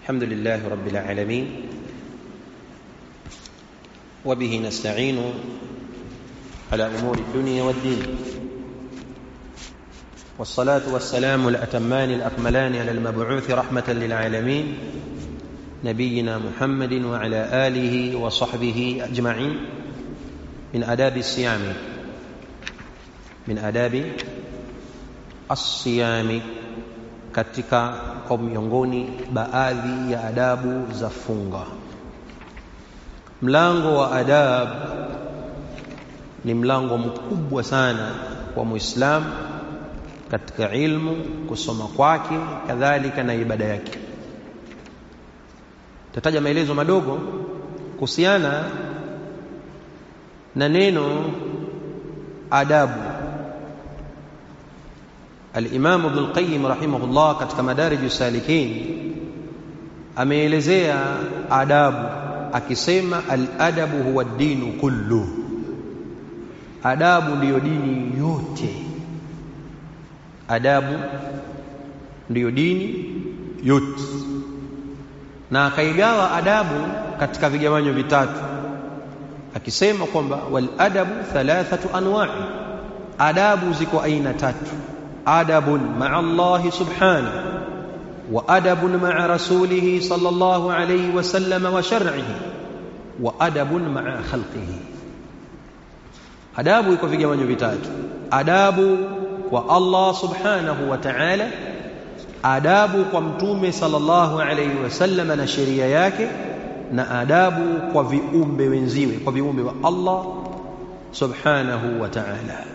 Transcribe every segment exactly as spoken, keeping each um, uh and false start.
الحمد لله رب العالمين وبه نستعين على أمور الدنيا والدين، والصلاة والسلام الأتمان الأكملان على المبعوث رحمة للعالمين نبينا محمد وعلى آله وصحبه أجمعين. من آداب الصيام من آداب الصيام katika kwa miongoni baadhi ya adabu za funga. Mlango wa adab ni mlango mkubwa sana kwa Muislamu katika ilmu, kusoma kwake, kadhalika na ibada yake. Tataja maelezo madogo kuhusiana na neno adabu. Al-Imam Ibn al-Qayyim rahimahullah katika Madarij as-Salikin ameelezea adabu akisema, al-adabu huwa ad-dinu kullu, adabu ndiyo dini yote. Adabu ndiyo dini yote, na akaigawa adabu katika vigawanyo vitatu akisema kwamba wal adabu thalathatu anwa'i, adabu ziko aina tatu: adabun ma'a Allah subhanahu, wa adabun ma'a rasulihi sallallahu alayhi wa sallam wa shar'ihi, wa adabun ma'a khalqihi. Adabu iko vigawanyo vitatu: adabu kwa Allah subhanahu wa ta'ala, adabu kwa mtume sallallahu alayhi wasallam na sheria yake, na adabu kwa viumbe wenziwe, kwa viumbe wa Allah subhanahu wa ta'ala.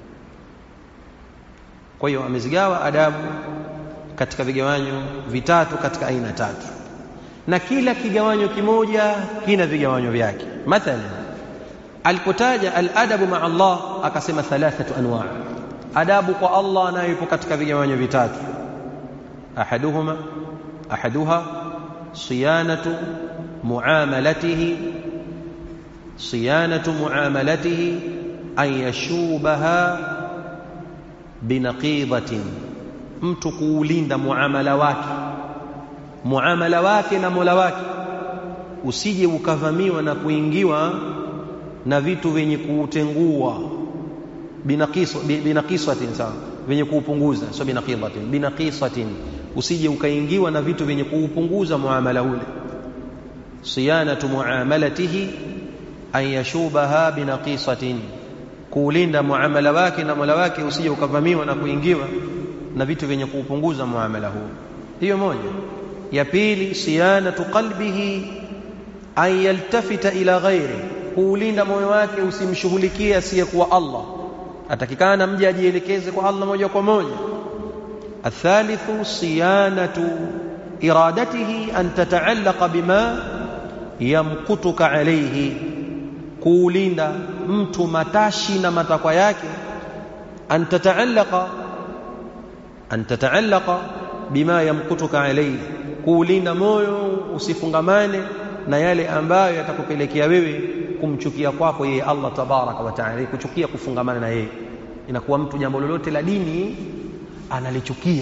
Kwa hiyo amezigawa adabu katika vigawanyo vitatu katika aina tatu, na kila kigawanyo kimoja kina vigawanyo vyake. Mathalan, alipotaja al-adabu ma'a Allah akasema thalathatu anwa', adabu kwa Allah nayo ipo katika vigawanyo vitatu: ahaduhuma ahaduha siyanatu muamalatihi siyanatu muamalatihi an yashubaha binaqidatin, mtu kuulinda muamala wake muamala wake na Mola wake usije ukavamiwa na kuingiwa na vitu vyenye kuutengua. Binaqisa binaqisatin, sawa, vyenye kuupunguza, sio binaqidatin, binaqisatin, usije ukaingiwa na vitu vyenye kuupunguza muamala ule. Siyanatu muamalatihi an yashubaha binaqisatin, kuulinda muamala wake na Mola wake usije ukavamiwa na kuingiwa na vitu vyenye kuupunguza muamala huu. Hiyo moja. Ya pili, siyanatu qalbihi an yaltafita ila ghairi, kuulinda moyo wake usimshughulikie asiyekuwa Allah, atakikana mje ajielekeze kwa Allah moja kwa moja. Athalithu siyanatu iradatihi an tata'allaqa bima yamkutuka alayhi, kuulinda mtu matashi na matakwa yake, an tata'allaqa an tata'allaqa bima yamkutuka alayhi, kuulinda moyo usifungamane na yale ambayo yatakupelekea wewe kumchukia kwako yeye Allah tabaraka wa taala, kuchukia kufungamana na yeye. Inakuwa mtu jambo lolote la dini analichukia,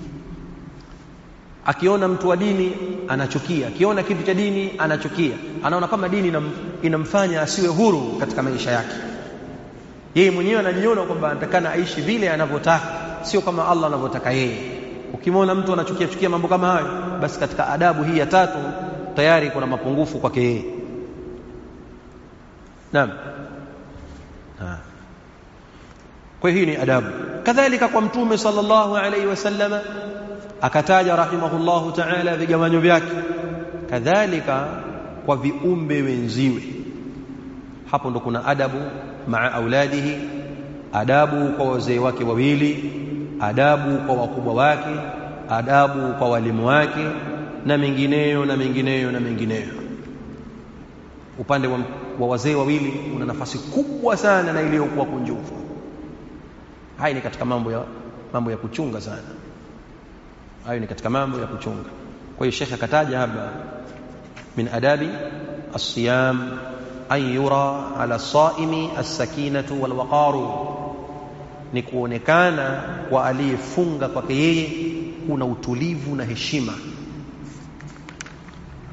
akiona mtu wa dini anachukia, akiona kitu cha dini anachukia, anaona kama dini inamfanya asiwe huru katika maisha yake. Yeye mwenyewe anajiona kwamba anatakana aishi vile anavyotaka, sio kama Allah anavyotaka yeye. Ukimwona mtu anachukia chukia mambo kama hayo, basi katika adabu hii ya tatu tayari kuna mapungufu kwake yeye. Naam. Ha. Kwa hiyo hii ni adabu. Kadhalika kwa mtume sallallahu alayhi wasallam akataja rahimahullahu ta'ala vigawanyo vyake, kadhalika kwa viumbe wenziwe. Hapo ndo kuna adabu maa auladihi, adabu kwa wazee wake wawili, adabu kwa wakubwa wake, adabu kwa walimu wake, na mengineyo na mengineyo na mengineyo. Upande wa, wa wazee wawili una nafasi kubwa sana na iliyokuwa kunjufu. Haya ni katika mambo ya mambo ya kuchunga sana. Hayo ni katika mambo ya kuchunga. Kwa hiyo Sheikh akataja hapa, min adabi as-siyam an yura ala as-saimi as-sakinatu wal waqaru, ni kuonekana kwa aliyefunga kwake yeye kuna utulivu na heshima.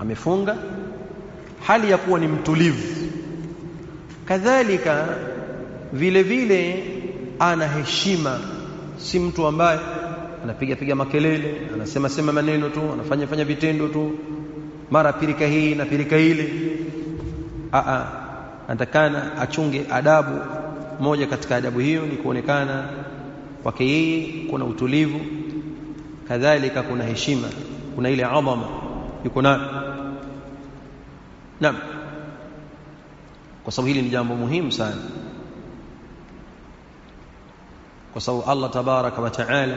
amefunga hali ya kuwa ni mtulivu. Kadhalika vile vile ana heshima, si mtu ambaye anapiga piga makelele, anasema sema maneno tu, anafanya fanya vitendo tu, mara pirika hii na pirika ile. a a anatakana achunge adabu. Moja katika adabu hiyo ni kuonekana kwake yeye kuna utulivu, kadhalika kuna heshima, kuna ile adhama yuko nayo. Naam, kwa sababu hili ni jambo muhimu sana, kwa sababu Allah tabaraka wa taala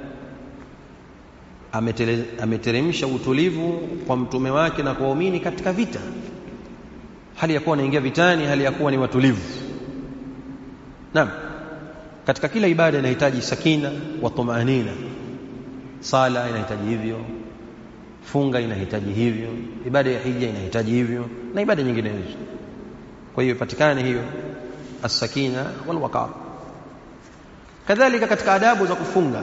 ameteremsha utulivu kwa mtume wake na kwa waumini katika vita, hali ya kuwa wanaingia vitani hali ya kuwa ni watulivu. Naam, katika kila ibada inahitaji sakina wa tumaanina. Sala inahitaji hivyo, funga inahitaji hivyo, ibada ya hija inahitaji hivyo, na ibada nyingine hizo. Kwa hiyo ipatikane hiyo as-sakina wal waqar. Kadhalika katika adabu za kufunga,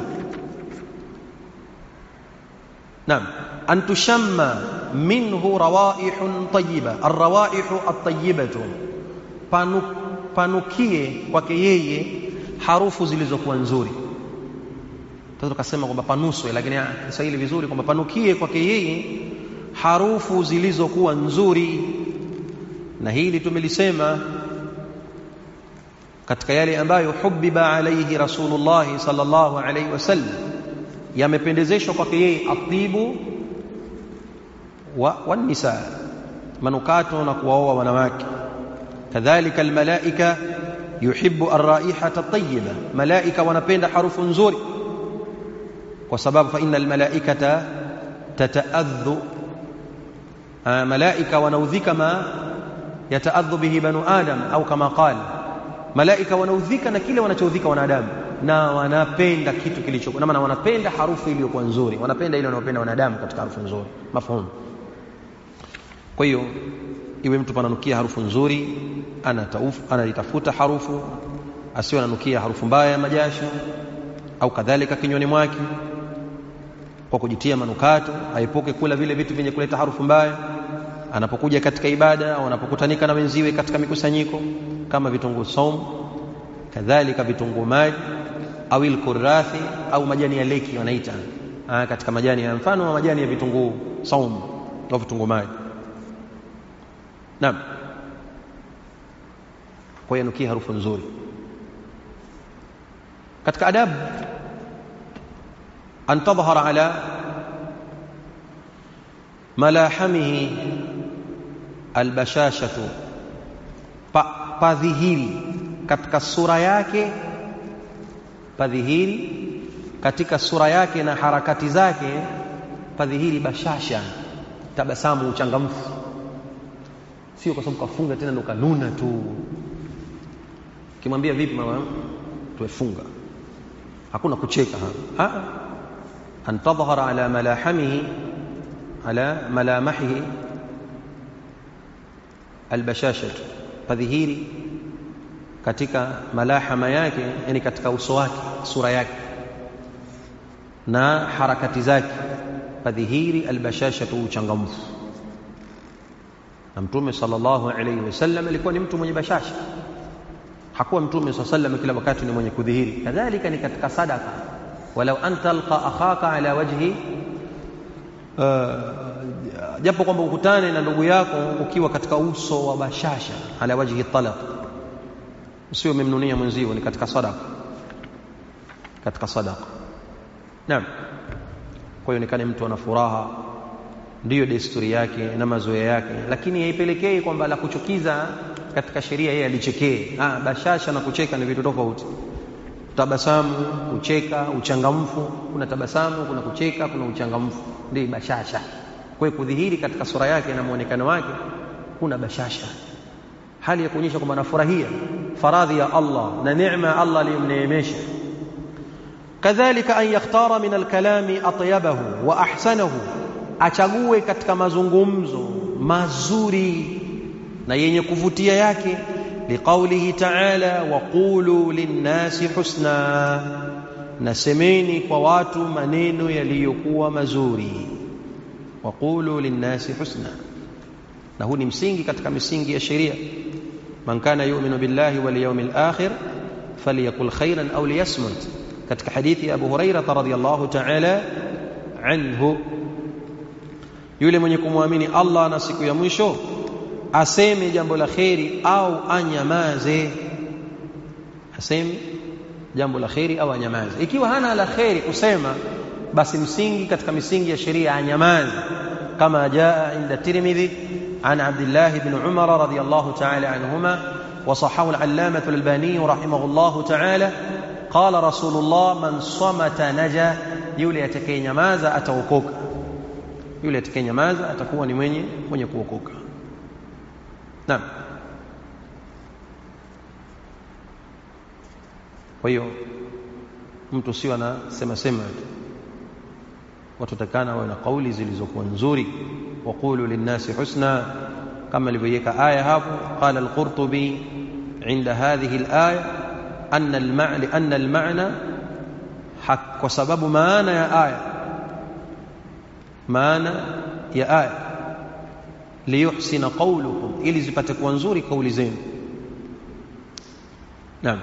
naam, an tushamma minhu rawaihun tayyiba. Ar-rawaihu at-tayyibatu, panu panukie kwake yeye harufu zilizokuwa nzuri. Sasa tukasema kwamba panuswe, lakini Kiswahili vizuri kwamba panukie kwake yeye harufu zilizokuwa nzuri. Na hili tumelisema katika yale ambayo hubbiba alayhi Rasulullah sallallahu alayhi wasallam, yamependezeshwa kwake yeye atibu wa wanisa, manukato na kuwaoa wanawake. Kadhalika almalaika yuhibbu arraihata at-tayyiba, malaika wanapenda harufu nzuri, kwa sababu fa innal malaikata tataadhu, malaika wanaudhika ma yataadhu bihi banu adam, au kama qala, malaika wanaudhika na kile wanachoudhika wanadamu, na wanapenda kitu kilicho, na maana wanapenda harufu iliyokuwa nzuri, wanapenda ile wanayopenda wanadamu katika harufu nzuri. Mafhumu? Kwa hiyo iwe mtu pananukia harufu nzuri, anatafuta analitafuta harufu, asiwe ananukia harufu mbaya ya majasho au kadhalika kinywani mwake kwa kujitia manukato. Aepuke kula vile vitu vyenye kuleta harufu mbaya anapokuja katika ibada au anapokutanika na wenziwe katika mikusanyiko, kama vitunguu saumu, kadhalika vitunguu maji au ilkurathi au majani ya leki wanaita, ah, katika majani ya mfano wa majani ya vitunguu saumu au vitunguu maji. Naam, kwa hiyo nukia harufu nzuri. Katika adabu an tadhhara ala malahamihi albashashatu, pa, padhihiri katika sura yake, padhihiri katika sura yake na harakati zake, padhihiri bashasha, tabasamu, uchangamfu. Sio kwa sababu kafunga tena ndo kanuna tu. Kimwambia vipi mama tuefunga, hakuna kucheka ha. An tadhhara ala malahamihi ala malamahihi albashashatu, padhihiri katika malahama yake, yani katika uso wake, sura yake na harakati zake, padhihiri albashashatu, uchangamfu. Na Mtume sallallahu alayhi wasallam alikuwa ni mtu mwenye bashasha, hakuwa Mtume sallallahu alayhi wasallam kila wakati ni mwenye kudhihiri. Kadhalika ni katika sadaka, walau anta alqa akhaka ala wajhi, uh, japo kwamba ukutane na ndugu yako ukiwa katika uso wa bashasha, ala wajhi talaq, usio memnunia mwenzio, ni katika sadaka, katika sadaka. Naam, kwa hiyo nikane mtu ana furaha, ndiyo desturi yake na mazoea yake, lakini haipelekei kwamba la kuchukiza katika sheria yeye alichekee. Ah, bashasha na kucheka ni vitu tofauti. Tabasamu, kucheka, uchangamfu, kuna tabasamu, kuna kucheka, kuna uchangamfu, ndio bashasha. Kwa hiyo kudhihiri katika sura yake na muonekano wake kuna bashasha, hali ya kuonyesha kwamba anafurahia faradhi ya Allah na neema Allah aliyomneemesha. Kadhalika an yakhtara min alkalami atyabahu wa ahsanahu, achague katika mazungumzo mazuri na yenye kuvutia yake, liqaulihi ta'ala wa qulu linnasi husna, nasemeni kwa watu maneno yaliyokuwa mazuri. waqulu linnasi husna. Na huu ni msingi katika misingi ya sheria. Man kana yu'minu billahi wal yawmil akhir falyakul khairan aw liyasmut, katika hadithi ya Abu Hurairah radhiyallahu ta'ala anhu, yule mwenye kumwamini Allah na siku ya mwisho aseme jambo la khairi au anyamaze. Aseme jambo la khairi au anyamaze. Ikiwa hana la khairi kusema, basi msingi katika misingi ya sheria anyamaze, kama jaa inda Tirmidhi an Abdullah ibn Umar radhiyallahu ta'ala anhuma wa sahahu al-allamah al-Albani rahimahullahu ta'ala qala Rasulullah man samata naja, yule atakayenyamaza ataokoka. Yule atakayenyamaza atakuwa ni mwenye mwenye kuokoka. Naam. Kwa hiyo mtu sio anasema sema, watu takana wawe na kauli zilizokuwa nzuri. Waqulu linnasi husna, kama alivyoweka aya hapo. Qala al-Qurtubi inda hadhihi al-aya anna al-ma'na anna al-ma'na haq, kwa sababu maana ya aya maana ya aya liyuhsina qawlukum, ili zipate kuwa nzuri kauli zenu. Naam.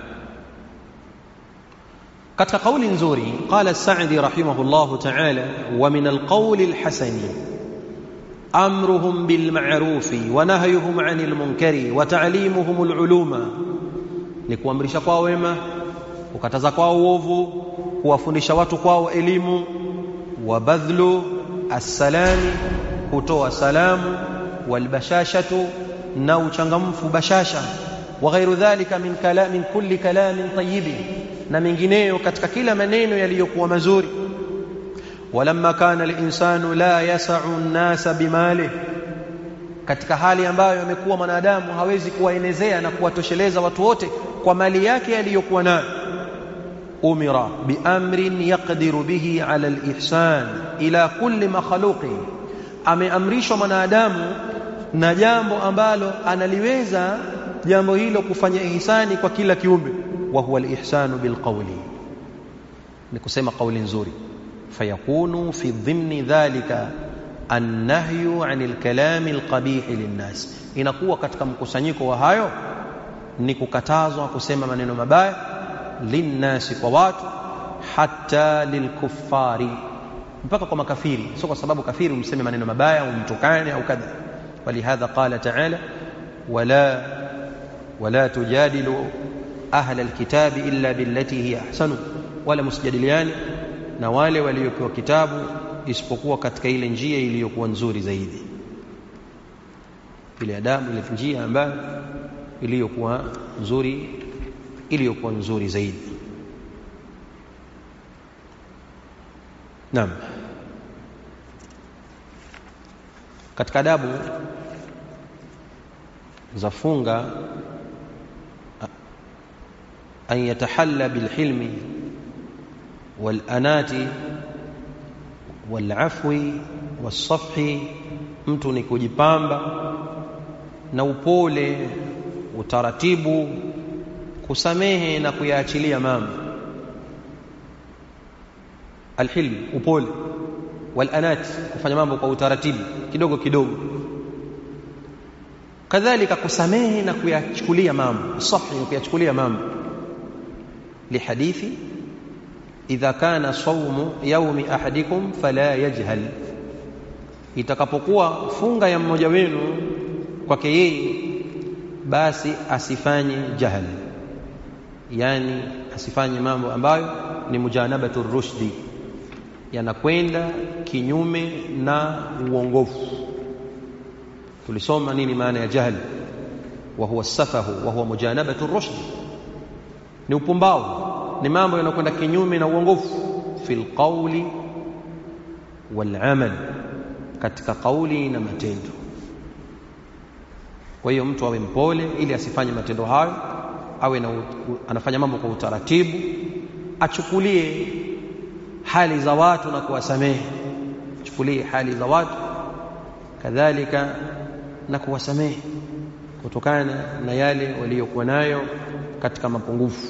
katika kauli nzuri, qala Sa'di rahimahullahu ta'ala, wa min alqawli alhasani amruhum bilma'rufi wa nahyuhum 'anil munkari wa ta'limuhum aluluma, ni kuamrisha kwao wema, kukataza kwao uovu, kuwafundisha watu kwao elimu. Wa badhlu as-salami, kutoa salamu. Walbashashatu, na uchangamfu bashasha. Wa ghairu dhalika min kalam min kulli kalamin tayyibin, na mengineyo katika kila maneno yaliyokuwa mazuri. Walamma kana al-insanu la yas'u an-nasa bimalihi, katika hali ambayo amekuwa mwanadamu hawezi kuwaenezea na kuwatosheleza watu wote kwa mali yake aliyokuwa nayo. Umira biamrin yaqdiru bihi ala al-ihsan ila kulli makhluqin, ameamrishwa mwanadamu na jambo ambalo analiweza jambo hilo kufanya ihsani kwa kila kiumbe. Wa huwa al-ihsanu bilqawli, ni kusema kauli nzuri. Fayakunu fi dhimni dhalika an-nahyu 'anil kalami al-qabih lin-nas, inakuwa katika mkusanyiko wa hayo ni kukatazwa kusema maneno mabaya linnasi, kwa watu, hata lilkuffari, mpaka kwa makafiri. Sio kwa sababu kafiri umseme maneno mabaya au mtukane au kadha. Walihadha qala ta'ala, wala wala tujadilu ahla alkitabi illa billati hiya ahsanu, wala msijadiliani na wale waliopewa kitabu isipokuwa katika ile njia iliyokuwa nzuri zaidi, ile adabu, ile njia ambayo iliyokuwa nzuri iliyokuwa nzuri zaidi. Naam. Katika adabu za funga, an yatahalla bilhilmi walanati walafwi wasafhi, mtu ni kujipamba na upole, utaratibu, kusamehe na kuyaachilia mambo. Alhilm, upole, walanat, kufanya mambo kwa utaratibu kidogo kidogo. Kadhalika kusamehe na kuyachukulia mambo, sahi, kuyachukulia mambo. Lihadithi, idha kana sawmu yawmi ahadikum fala yajhal, itakapokuwa funga ya mmoja wenu kwake yeye, basi asifanye jahal, yani asifanye mambo ambayo ni mujanabatu rushdi, yanakwenda kinyume na uongofu. Tulisoma nini maana ya jahl? Wa huwa safahu wa huwa mujanabatu rushdi, ni upumbavu, ni mambo yanakwenda kinyume na uongofu. Fil qawli wal amal, katika kauli na matendo. Kwa hiyo mtu awe mpole ili asifanye matendo hayo, awe na anafanya mambo kwa utaratibu, achukulie hali za watu na kuwasamehe, achukulie hali za watu kadhalika na kuwasamehe kutokana na yale waliokuwa nayo katika mapungufu.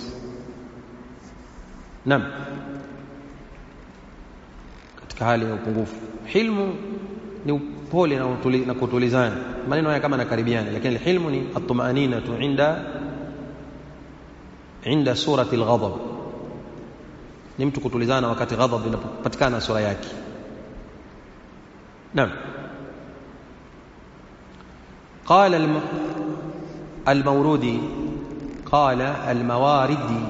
Naam, katika hali ya upungufu. Hilmu ni upole na, utuli, na kutulizana. Maneno haya kama nakaribiana, lakini alhilmu ni at-tuma'aninatu inda inda surati al-ghadab, ni mtu kutulizana wakati ghadhab inapatikana sura yake. Naam. قال الموردي قال المواردي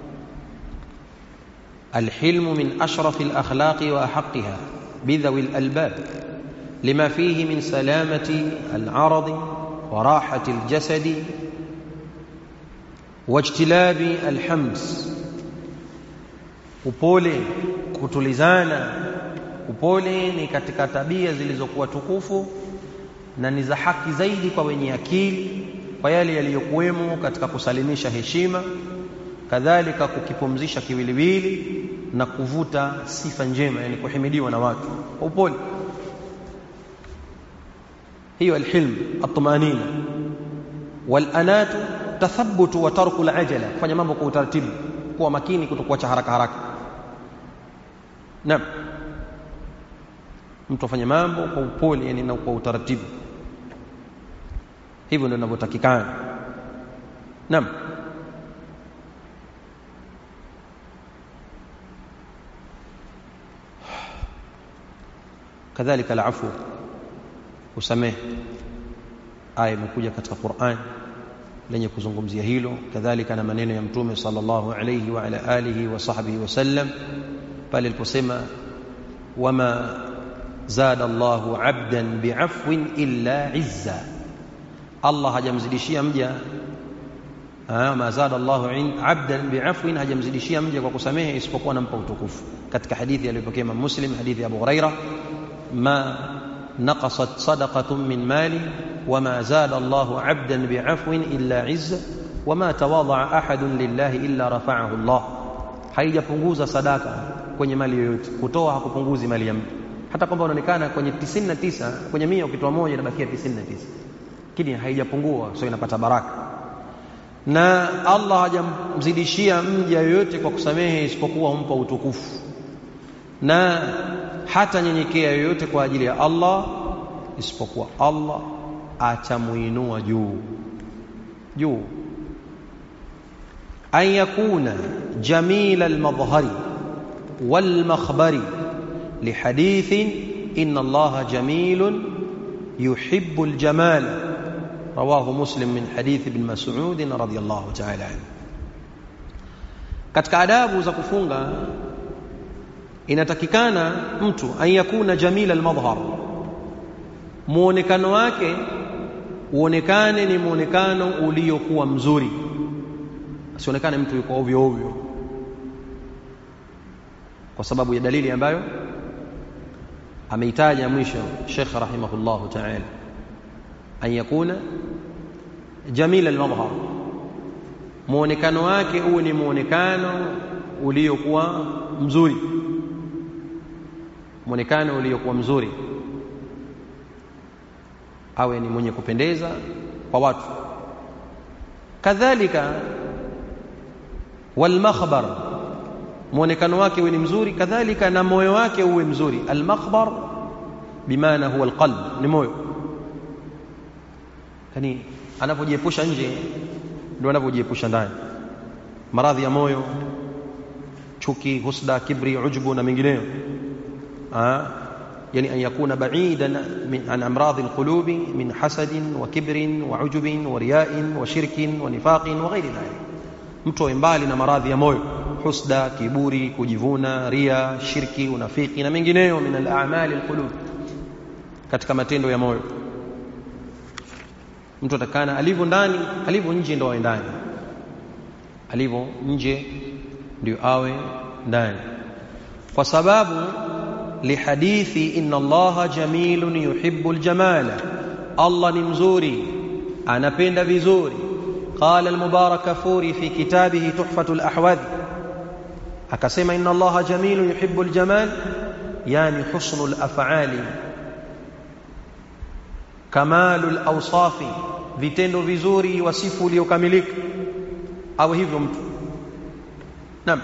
الحلم من أشرف الأخلاق وأحقها بذوي الألباب لما فيه من سلامة العرض وراحة الجسد واجتلاب الحمس. upole, kutulizana. Upole ni katika tabia zilizokuwa tukufu na ni za haki zaidi kwa wenye akili, kwa yale yaliyokuwemo katika kusalimisha heshima, kadhalika kukipumzisha kiwiliwili na kuvuta sifa njema, yani kuhimidiwa na watu. Upole hiyo alhilm, at-tumanina. Wal-anatu tathabbutu wa tarku al-ajala, kufanya mambo kwa utaratibu, kuwa makini, kutokuacha haraka haraka. Naam, mtu afanye mambo kwa upole, yani na kwa utaratibu. Hivyo ndio ninavyotakikana. Naam. kadhalika al-afu, usamehe. Aya imekuja katika Qur'an lenye kuzungumzia hilo, kadhalika na maneno ya Mtume sallallahu alayhi wa ala alihi wa sahbihi wasallam pale aliposema wama zada Allahu 'abdan bi'afwin illa 'izza. Allah hajamzidishia mja ah ma zada Allahu 'abdan bi'afwin, hajamzidishia mja kwa kusamehe isipokuwa nampa utukufu. Katika hadithi aliyopokea Imam Muslim, hadithi ya Abu Huraira, ma naqasat sadaqatun min mali wama zada Allahu 'abdan bi'afwin illa 'izza wama tawadha'a ahadun lillahi illa rafa'ahu Allah. Haijapunguza sadaka kwenye mali yoyote, kutoa hakupunguzi mali ya mtu, hata kwamba unaonekana kwenye tisini na tisa, kwenye mia ukitoa moja inabakia tisini na tisa, lakini haijapungua, so inapata baraka. Na Allah hajamzidishia mja yoyote kwa kusamehe isipokuwa humpa utukufu, na hata nyenyekea yoyote kwa ajili ya Allah isipokuwa Allah atamuinua juu juu. An yakuna jamila al-madhhari wal-makhbari lihadithin inna Allaha jamilun yuhibbu al-jamala, rawahu Muslim min hadith ibn Mas'ud radhiyallahu ta'ala anhu. Katika adabu za kufunga inatakikana mtu an yakuna jamila al-madhhar, muonekano wake uonekane ni muonekano uliokuwa mzuri, asionekane mtu yuko ovyo ovyo, kwa sababu ya dalili ambayo ameitaja mwisho Sheikh rahimahullahu ta'ala, an yakuna jamila al-madhhar, muonekano wake uwe ni muonekano uliokuwa mzuri, muonekano uliokuwa mzuri, awe ni mwenye kupendeza kwa watu. Kadhalika wal makhbar, muonekano wake uwe ni mzuri, kadhalika na moyo wake uwe mzuri. Al makhbar bimaana huwa alqalb, ni moyo. Kani anapojiepusha nje ndio anapojiepusha ndani, maradhi ya moyo, chuki, husda, kibri, ujbu na mengineyo. ah يعني أن يكون بعيدا عن أمراض القلوب من حسد وكبر وعجب ورياء وشرك ونفاق وغير ذلك. mtu mbali na maradhi ya moyo, husda, kiburi, kujivuna, ria, shirki, unafiki na mengineyo min al-a'mal al-qulub, katika matendo ya moyo. Mtu atakana alivyo ndani, alivyo nje ndio awe ndani, alivyo nje ndio awe ndani, kwa sababu lihadithi inna Allaha jamilun yuhibbul jamala, Allah ni mzuri, anapenda vizuri. Qala al-Mubarakfuri fi kitabihi Tuhfatul Ahwadhi, akasema inna Allaha jamilun yuhibbul jamal, yani husnul af'ali, kamalul awsafi, vitendo vizuri, wasifu uliokamilika, au hivyo mtu. Naam.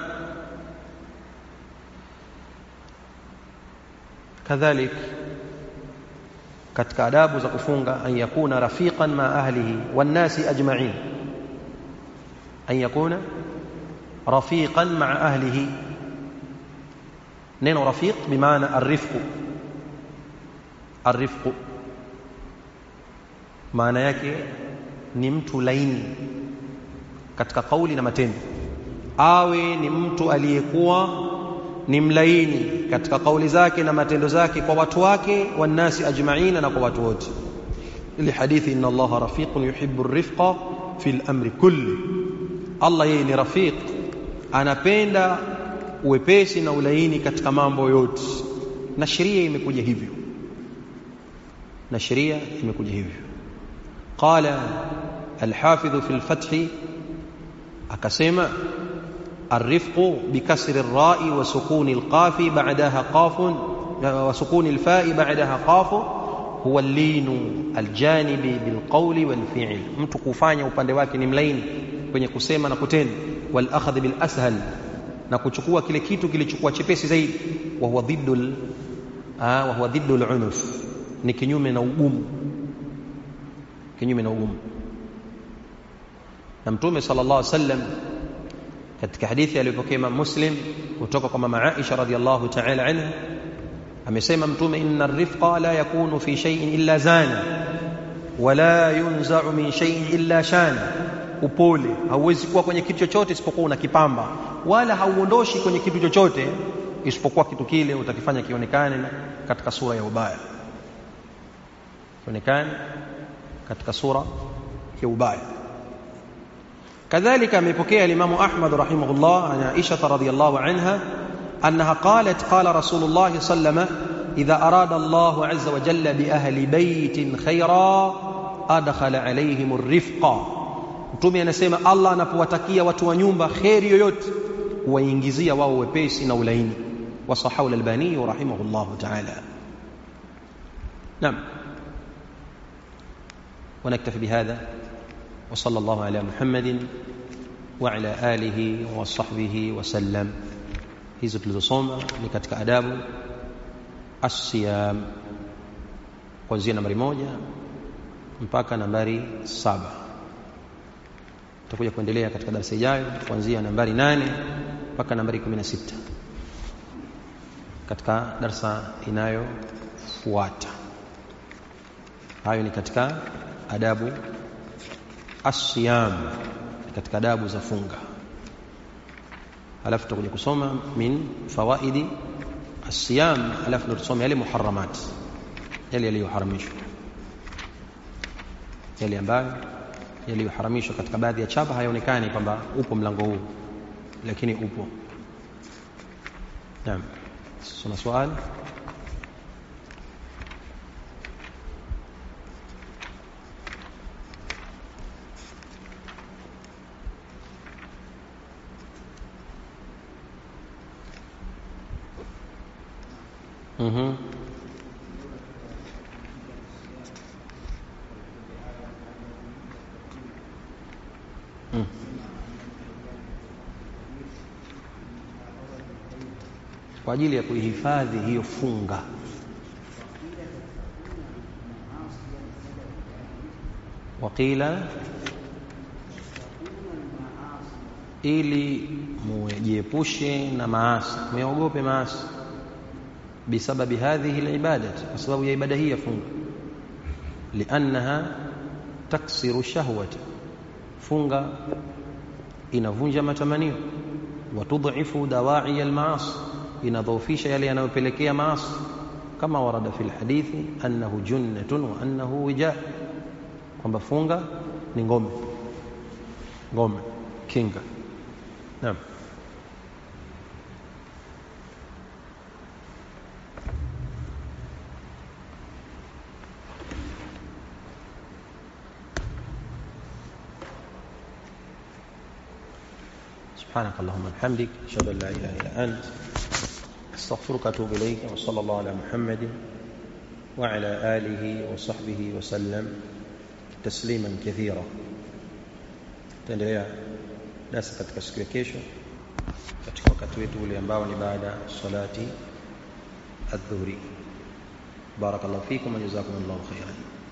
كذلك katika adabu za kufunga, an yakuna rafiqan ma ahlihi wan nasi ajma'in, an yakuna rafiqan ma ahlihi. neno rafiq bimaana arifqu. Arifqu maana yake ni mtu laini katika kauli na matendo, awe ni mtu aliyekuwa ni mlaini katika kauli zake na matendo zake kwa watu wake, wanasi ajma'ina, na kwa watu wote. Ile hadithi, inna Allaha rafiqun yuhibbu ar-rifqa fil amri kulli, Allah yeye ni rafiq, anapenda uwepesi na ulaini katika mambo yote, na sheria imekuja hivyo, na sheria imekuja hivyo. Qala al-Hafidh fi al-Fath, akasema الرفق بكسر الراء وسكون القاف بعدها قاف وسكون الفاء بعدها قاف هو اللين الجانب بالقول والفعل, mtu kufanya upande wake ni mlaini kwenye kusema na kutenda, wal akhadh bil ashal, na kuchukua kile kitu kilichokuwa chepesi zaidi, wa huwa dhiddul ah wa huwa dhiddul unuf, ni kinyume na ugumu, kinyume na ugumu. Na Mtume sallallahu alaihi wasallam katika hadithi aliyopokea Imam Muslim kutoka kwa mama Aisha radhiyallahu ta'ala anha amesema Mtume, inna ar-rifqa la yakunu fi shay'in illa zana wala yunza'u min shay'in illa shana, upole hauwezi kuwa kwenye kitu chochote isipokuwa unakipamba, wala hauondoshi kwenye kitu chochote isipokuwa kitu kile utakifanya kionekane katika sura ya ubaya, kionekane katika sura ya ubaya. كذلك amepokea الإمام أحمد رحمه الله عن عائشة رضي الله عنها أنها قالت قال رسول الله صلى الله عليه وسلم إذا أراد الله عز وجل بأهل بيت خيرا أدخل عليهم الرفق. Mtume anasema Allah anapowatakia watu wa nyumba khairi yoyote huwaingizia wao wepesi na ulaini. Wasahahu al-Albani rahimahullah ta'ala. Naam, ونكتفي بهذا وصلى الله على محمد وعلى آله وصحبه وسلم. hizo tulizosoma ni katika adabu as-siyam kuanzia nambari moja mpaka nambari saba. Tutakuja kuendelea katika darasa ijayo kuanzia nambari nane mpaka nambari kumi na sita katika darasa inayofuata. Hayo ni katika adabu as-siyam, katika adabu za funga. Alafu tutakuja kusoma min fawaidi as-siyam, alafu tutasoma yale muharramat, yale yaliyoharamishwa, yale ambayo yaliyoharamishwa katika baadhi ya chapa hayaonekani kwamba upo mlango huu, lakini upo. Naam, soma swali. Mhm. Mm. Kwa ajili ya kuihifadhi hiyo funga. Wakila ili mujiepushe na maasi, muogope maasi, bisababi hadhihi al-ibadat, kwa sababu ya ibada hii ya funga. Liannaha taksiru shahwata, funga inavunja matamanio, wa tudhifu dawa'i al-ma'asi, inadhoofisha yale yanayopelekea maasi, kama warada fil hadithi annahu junnatun wa annahu wija, kwamba funga ni ngome, ngome kinga. Naam. سبحانك اللهم وبحمدك اشهد ان لا اله الا انت استغفرك واتوب اليك. وصلى الله على محمد وعلى اله وصحبه وسلم تسليما كثيرا. Tuendelea darasa katika siku ya kesho katika wakati wetu ule ambao ni baada salati adhuhuri. barakallahu fikum wa jazakumullahu khairan.